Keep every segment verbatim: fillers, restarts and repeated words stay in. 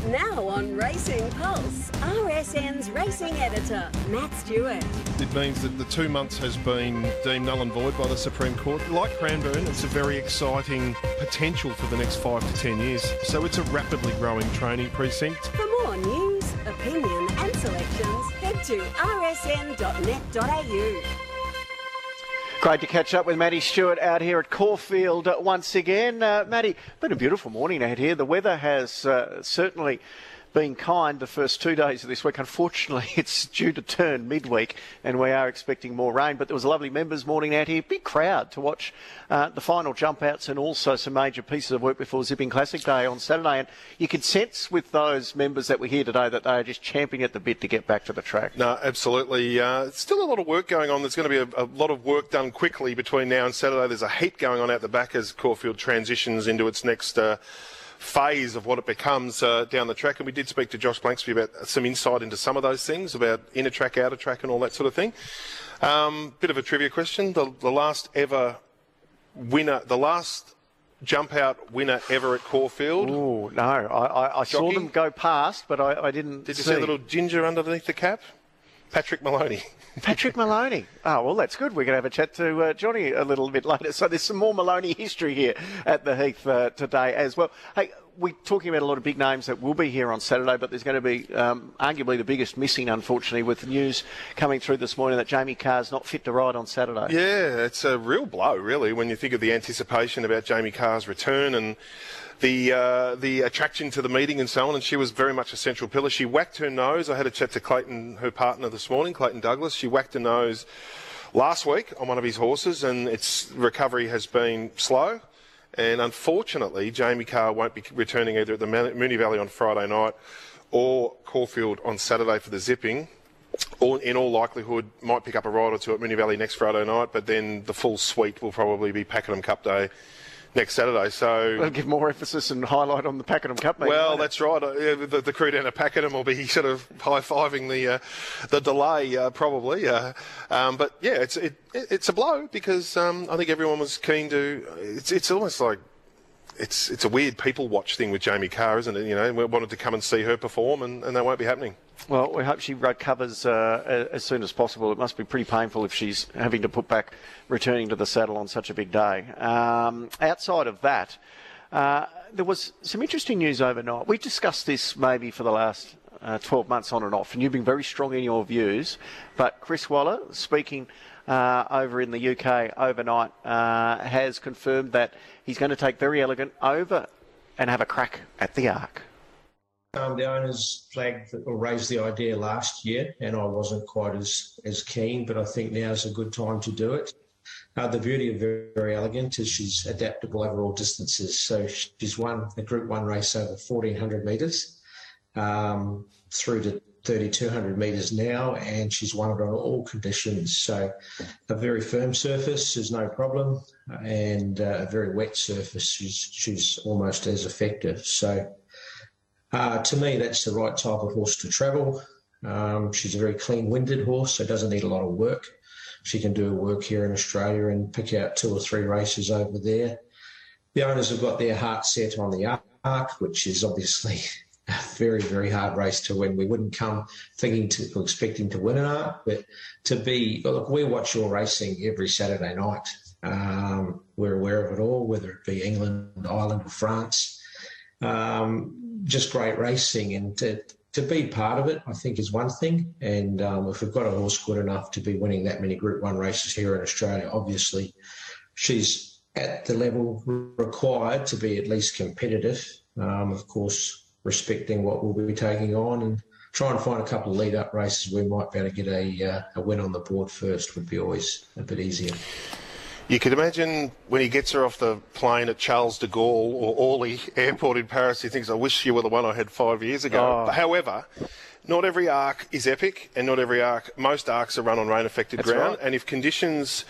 Now on Racing Pulse, R S N's racing editor, Matt Stewart. It means that the two months has been deemed null and void by the Supreme Court. Like Cranbourne, it's a very exciting potential for the next five to ten years. So it's a rapidly growing training precinct. For more news, opinion and selections, head to r s n dot net dot a u. Great to catch up with Matty Stewart out here at Caulfield uh, once again. Uh, Matty, been a beautiful morning out here. The weather has uh, certainly been kind the first two days of this week. Unfortunately, it's due to turn midweek and we are expecting more rain. But there was a lovely members' morning out here. Big crowd to watch uh, the final jump outs and also some major pieces of work before Zipping Classic Day on Saturday. And you could sense with those members that were here today that they are just champing at the bit to get back to the track. No, absolutely. Uh, still a lot of work going on. There's going to be a, a lot of work done quickly between now and Saturday. There's a heap going on out the back as Caulfield transitions into its next uh, phase of what it becomes uh, down the track. And we did speak to Josh Blanksby about some insight into some of those things, about inner track, outer track and all that sort of thing. Um, bit of a trivia question. The, the last ever winner, the last jump out winner ever at Caulfield. Oh, no. I, I, I saw them go past, but I, I didn't Did you see. see a little ginger underneath the cap? Patrick Maloney. Patrick Maloney. Oh, well, that's good. We're going to have a chat to uh, Johnny a little bit later. So there's some more Maloney history here at the Heath uh, today as well. Hey, we're talking about a lot of big names that will be here on Saturday, but there's going to be um, arguably the biggest missing, unfortunately, with the news coming through this morning that Jamie Carr's not fit to ride on Saturday. Yeah, it's a real blow, really, when you think of the anticipation about Jamie Carr's return and the uh, the attraction to the meeting and so on, and she was very much a central pillar. She whacked her nose. I had a chat to Clayton, her partner, this morning, Clayton Douglas. She whacked her nose last week on one of his horses, and its recovery has been slow. And unfortunately, Jamie Carr won't be returning either at the Moonee Valley on Friday night or Caulfield on Saturday for the zipping. Or in all likelihood, might pick up a ride or two at Moonee Valley next Friday night, but then the full suite will probably be Pakenham Cup Day next Saturday. So we'll give more emphasis and highlight on the Pakenham Cup meeting. Well, that's right. Uh, the, the crew down at Pakenham will be sort of high-fiving the uh, the delay, uh, probably. Uh, um, but yeah, it's it, it's a blow because um, I think everyone was keen to. It's it's almost like it's it's a weird people watch thing with Jamie Carr, isn't it? You know, we wanted to come and see her perform, and, and that won't be happening. Well, we hope she recovers uh, as soon as possible. It must be pretty painful if she's having to put back returning to the saddle on such a big day. Um, outside of that, uh, there was some interesting news overnight. We discussed this maybe for the last uh, twelve months on and off, and you've been very strong in your views. But Chris Waller, speaking uh, over in the U K overnight, uh, has confirmed that he's going to take Very Elegant over and have a crack at the Arc. Um, the owners flagged or raised the idea last year, and I wasn't quite as, as keen, but I think now's a good time to do it. Uh, the beauty of Very, Very Elegant is she's adaptable over all distances. So she's won a Group one race over fourteen hundred metres um, through to thirty-two hundred metres now, and she's won it on all conditions. So a very firm surface is no problem, and uh, a very wet surface, she's, she's almost as effective. So Uh, to me, that's the right type of horse to travel. Um, she's a very clean-winded horse, so doesn't need a lot of work. She can do her work here in Australia and pick out two or three races over there. The owners have got their heart set on the Arc, which is obviously a very, very hard race to win. We wouldn't come thinking to or expecting to win an Arc, but to be, look, we watch your racing every Saturday night. Um, we're aware of it all, whether it be England, Ireland or France. Um, just great racing, and to, to be part of it, I think, is one thing. And um, if we've got a horse good enough to be winning that many Group one races here in Australia, obviously she's at the level required to be at least competitive. Um, of course, respecting what we'll be taking on, and try and find a couple of lead-up races we might be able to get a, uh, a win on the board first would be always a bit easier. You could imagine when he gets her off the plane at Charles de Gaulle or Orly Airport in Paris, he thinks, I wish you were the one I had five years ago. Oh. But however, not every Arc is epic, and not every Arc, most Arcs are run on rain-affected That's ground. right. And if conditions,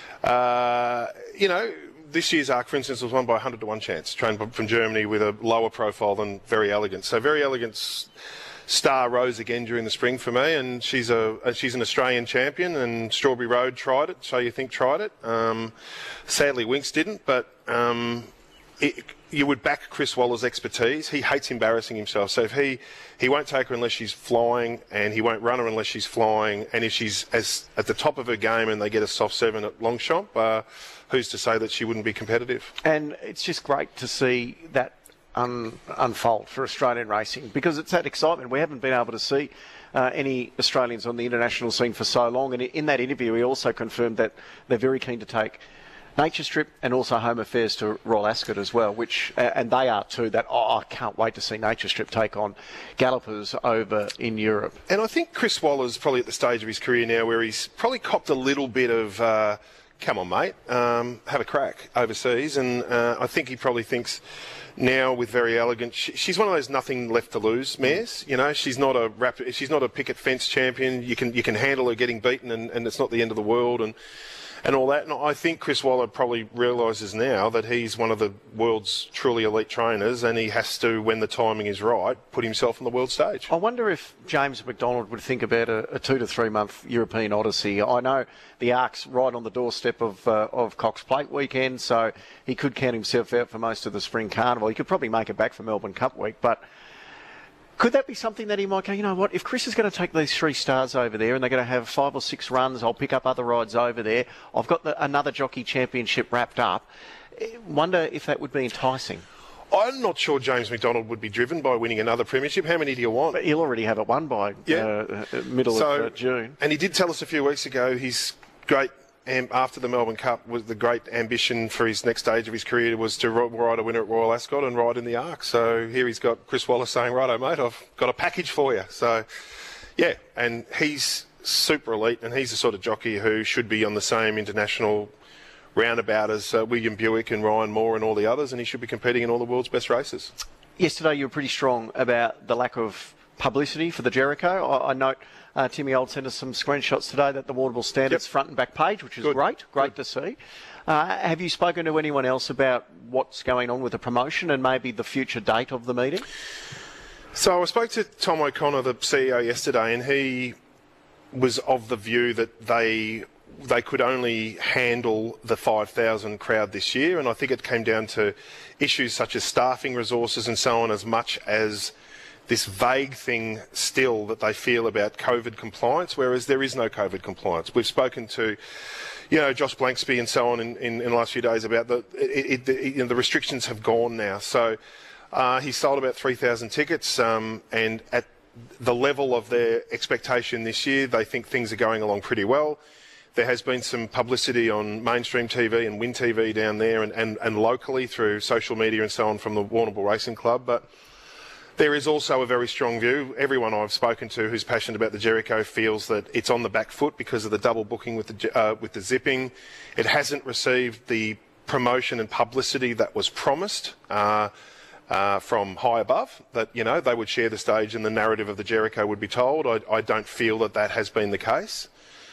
uh, you know, this year's Arc, for instance, was won by a one hundred to one chance, trained from Germany with a lower profile than Very Elegant. So Very Elegant's star rose again during the spring for me, and she's a she's an Australian champion, and Strawberry Road tried it, So You Think tried it. Um, sadly, Winks didn't, but um, it, you would back Chris Waller's expertise. He hates embarrassing himself. So if he, he won't take her unless she's flying, and he won't run her unless she's flying. And if she's as at the top of her game and they get a soft seven at Longchamp, uh, who's to say that she wouldn't be competitive? And it's just great to see that un- unfold for Australian racing, because it's that excitement. We haven't been able to see uh, any Australians on the international scene for so long. And in that interview, he also confirmed that they're very keen to take Nature Strip and also Home Affairs to Royal Ascot as well, which, uh, and they are too, that, oh, I can't wait to see Nature Strip take on gallopers over in Europe. And I think Chris Waller's probably at the stage of his career now where he's probably copped a little bit of, uh, come on, mate, um, have a crack overseas. And uh, I think he probably thinks now with Very Elegant, she, she's one of those nothing left to lose mares. You know, she's not a rapid, she's not a picket fence champion. You can you can handle her getting beaten, and, and it's not the end of the world. And and all that. And I think Chris Waller probably realises now that he's one of the world's truly elite trainers, and he has to, when the timing is right, put himself on the world stage. I wonder if James McDonald would think about a, a two to three month European odyssey. I know the Ark's right on the doorstep of uh, of Cox Plate weekend, so he could count himself out for most of the Spring Carnival. He could probably make it back for Melbourne Cup week, but could that be something that he might go, you know what, if Chris is going to take these three stars over there and they're going to have five or six runs, I'll pick up other rides over there. I've got the, another jockey championship wrapped up. Wonder if that would be enticing. I'm not sure James McDonald would be driven by winning another premiership. How many do you want? But he'll already have it won by yeah. uh, middle so, of uh, June. And he did tell us a few weeks ago his great, um, after the Melbourne Cup, was the great ambition for his next stage of his career was to ride a winner at Royal Ascot and ride in the Arc. So here he's got Chris Waller saying, righto, mate, I've got a package for you. So, yeah, and he's super elite, and he's the sort of jockey who should be on the same international roundabout as uh, William Buick and Ryan Moore and all the others, and he should be competing in all the world's best races. Yesterday you were pretty strong about the lack of publicity for the Jericho. I, I note uh, Timmy Old sent us some screenshots today that the Warrnambool Standard's yep. front and back page, which is Good. great, great Good. to see. Uh, have you spoken to anyone else about what's going on with the promotion and maybe the future date of the meeting? So I spoke to Tom O'Connor, the C E O, yesterday, and he was of the view that they they could only handle the five thousand crowd this year, and I think it came down to issues such as staffing resources and so on, as much as this vague thing still that they feel about COVID compliance, whereas there is no COVID compliance. We've spoken to, you know, Josh Blanksby and so on in, in, in the last few days about the, it, it, you know, the restrictions have gone now. So uh, he sold about three thousand tickets, um, and at the level of their expectation this year, they think things are going along pretty well. There has been some publicity on mainstream T V and Win T V down there, and, and, and locally through social media and so on from the Warrnambool Racing Club. But there is also a very strong view. Everyone I've spoken to who's passionate about the Jericho feels that it's on the back foot because of the double booking with the, uh, with the zipping. It hasn't received the promotion and publicity that was promised uh, uh, from high above, that, you know, they would share the stage and the narrative of the Jericho would be told. I, I don't feel that that has been the case.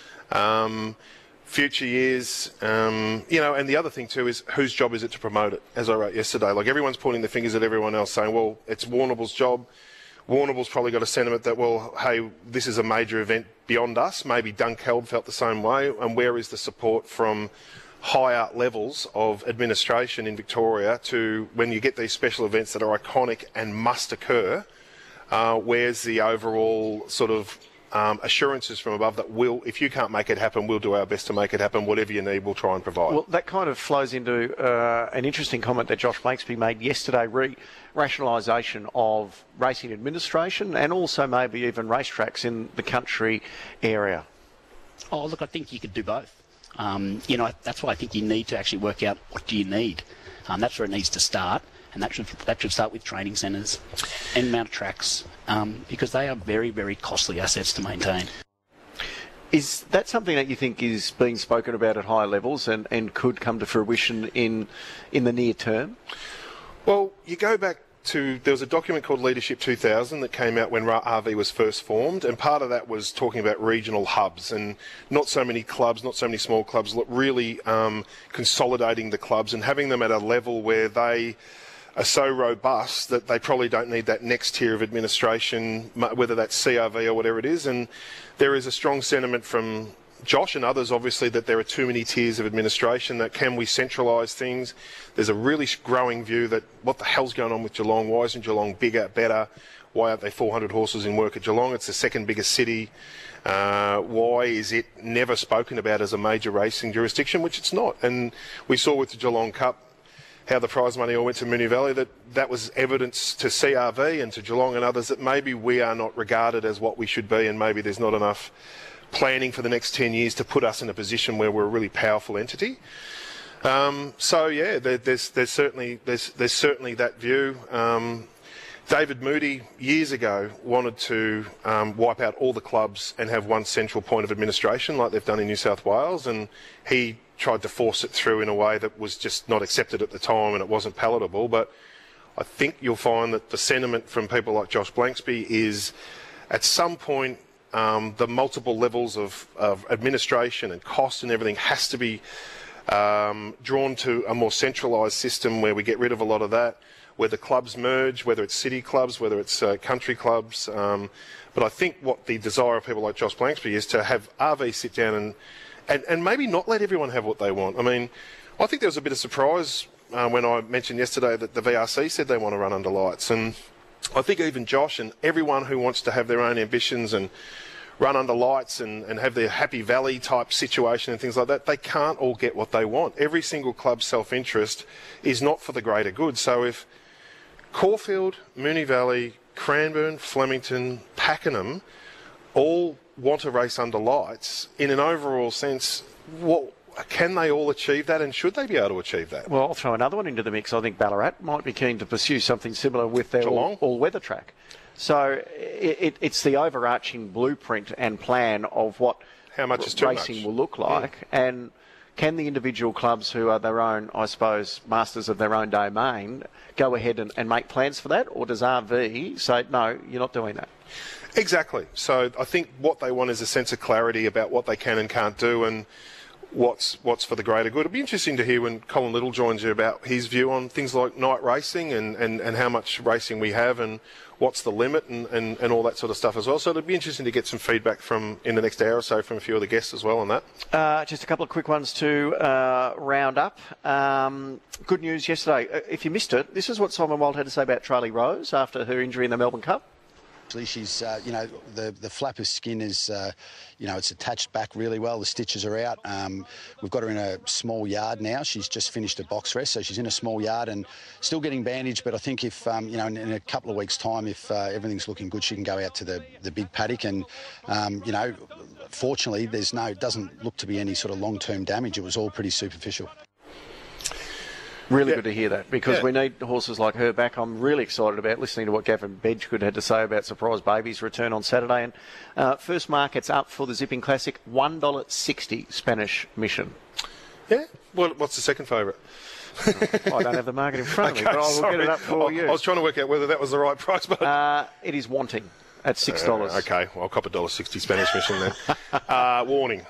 Um, future years, um, you know, and the other thing too is whose job is it to promote it? As I wrote yesterday, like everyone's pointing their fingers at everyone else saying, well, it's Warrnambool's job. Warrnambool's probably got a sentiment that, well, hey, this is a major event beyond us. Maybe Dunkeld felt the same way. And where is the support from higher levels of administration in Victoria to, when you get these special events that are iconic and must occur, uh, where's the overall sort of Um, assurances from above that we'll, if you can't make it happen, we'll do our best to make it happen. Whatever you need, we'll try and provide. Well, that kind of flows into uh, an interesting comment that Josh Blanksby made yesterday, re rationalisation of racing administration and also maybe even racetracks in the country area. Oh, look, I think you could do both. Um, you know, that's why I think you need to actually work out what do you need. Um, that's where it needs to start. And that should, that should start with training centres and mount tracks, um, because they are very, very costly assets to maintain. Is that something that you think is being spoken about at higher levels and, and could come to fruition in in the near term? Well, you go back to, there was a document called Leadership two thousand that came out when R V was first formed, and part of that was talking about regional hubs and not so many clubs, not so many small clubs, really um, consolidating the clubs and having them at a level where they are so robust that they probably don't need that next tier of administration, whether that's C R V or whatever it is. And there is a strong sentiment from Josh and others, obviously, that there are too many tiers of administration, that can we centralise things? There's a really growing view that what the hell's going on with Geelong? Why isn't Geelong bigger, better? Why aren't they four hundred horses in work at Geelong? It's the second biggest city. Uh, why is it never spoken about as a major racing jurisdiction, which it's not? And we saw with the Geelong Cup how the prize money all went to Moonee Valley, that that was evidence to C R V and to Geelong and others that maybe we are not regarded as what we should be, and maybe there's not enough planning for the next ten years to put us in a position where we're a really powerful entity. Um, so yeah, there, there's there's certainly there's there's certainly that view. Um, David Moody years ago wanted to um, wipe out all the clubs and have one central point of administration like they've done in New South Wales, and he tried to force it through in a way that was just not accepted at the time and it wasn't palatable. But I think you'll find that the sentiment from people like Josh Blanksby is at some point um, the multiple levels of, of administration and cost and everything has to be um, drawn to a more centralised system where we get rid of a lot of that, where the clubs merge, whether it's city clubs, whether it's uh, country clubs. Um, but I think what the desire of people like Josh Blanksby is to have R V sit down and, and, and maybe not let everyone have what they want. I mean, I think there was a bit of surprise uh, when I mentioned yesterday that the V R C said they want to run under lights. And I think even Josh and everyone who wants to have their own ambitions and run under lights and, and have their Happy Valley type situation and things like that, they can't all get what they want. Every single club's self-interest is not for the greater good. So if Caulfield, Moonee Valley, Cranbourne, Flemington, Pakenham all want to race under lights, in an overall sense, what, can they all achieve that, and should they be able to achieve that? Well, I'll throw another one into the mix. I think Ballarat might be keen to pursue something similar with their all, all-weather track. So it, it, it's the overarching blueprint and plan of what How much is too racing much? will look like. Yeah. And can the individual clubs who are their own, I suppose, masters of their own domain, go ahead and, and make plans for that? Or does R V say, no, you're not doing that? Exactly. So I think what they want is a sense of clarity about what they can and can't do, and what's what's for the greater good. It'll be interesting to hear when Colin Little joins you about his view on things like night racing and, and, and how much racing we have and what's the limit and, and, and all that sort of stuff as well. So it'll be interesting to get some feedback from in the next hour or so from a few of the guests as well on that. Uh, just a couple of quick ones to uh, round up. Um, good news yesterday. If you missed it, this is what Simon Wild had to say about Charlie Rose after her injury in the Melbourne Cup. She's, uh, you know, the the flap of skin is, uh, you know, it's attached back really well. The stitches are out. Um, we've got her in a small yard now. She's just finished a box rest, so she's in a small yard and still getting bandaged. But I think if, um, you know, in, in a couple of weeks' time, if uh, everything's looking good, she can go out to the, the big paddock. And, um, you know, fortunately, there's no, it doesn't look to be any sort of long-term damage. It was all pretty superficial. Really yeah. good to hear that, because yeah. we need horses like her back. I'm really excited about listening to what Gavin Bedgegood had to say about Surprise Baby's return on Saturday. And uh, first market's up for the Zipping Classic, one dollar sixty Spanish Mission. Yeah? Well, what's the second favourite? I don't have the market in front of okay, me, but I will sorry. get it up for I, you. I was trying to work out whether that was the right price, but... Uh, it is Wanting at six dollars. Uh, okay, well, I'll cop a one dollar sixty Spanish Mission then. uh, warning.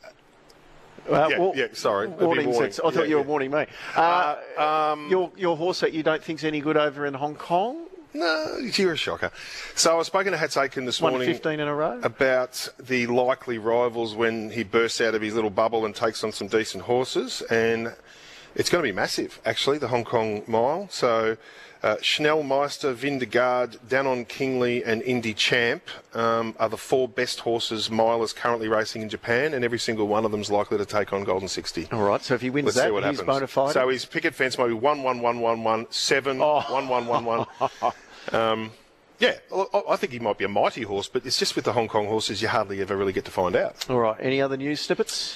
Uh, yeah, well, yeah, sorry. Warning. warning. I thought yeah, you were yeah. warning me. Uh, Uh, um, your your horse that you don't think's any good over in Hong Kong? No, you're a shocker. So I was speaking to Hats Aitken this Won morning fifteen in a row? about the likely rivals when he bursts out of his little bubble and takes on some decent horses, and it's going to be massive, actually, the Hong Kong Mile. So uh, Schnellmeister, Vindegaard, Danon Kingley and Indy Champ um, are the four best horses milers currently racing in Japan, and every single one of them is likely to take on Golden sixty. All right, so if he wins Let's that, see what he's happens. bona fide. So his picket fence might be one one one one one seven Oh. one one one one. Um, yeah, I I think he might be a mighty horse, but it's just with the Hong Kong horses you hardly ever really get to find out. All right, any other news snippets?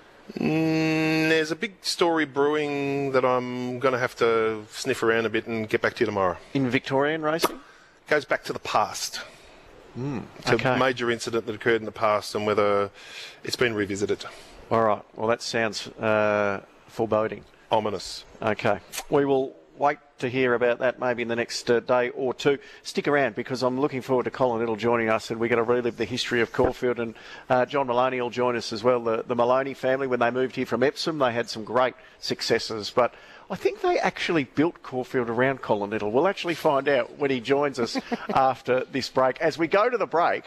Mm, there's a big story brewing that I'm going to have to sniff around a bit and get back to you tomorrow. In Victorian racing? Goes back to the past. Mm, It's okay. a major incident that occurred in the past and whether it's been revisited. All right, well, that sounds uh, foreboding. Ominous. Okay, we will wait to hear about that maybe in the next uh, day or two. Stick around, because I'm looking forward to Colin Little joining us, and we're going to relive the history of Caulfield, and uh, John Maloney will join us as well. The, the Maloney family, when they moved here from Epsom, they had some great successes, but I think they actually built Caulfield around Colin Little. We'll actually find out when he joins us after this break. As we go to the break,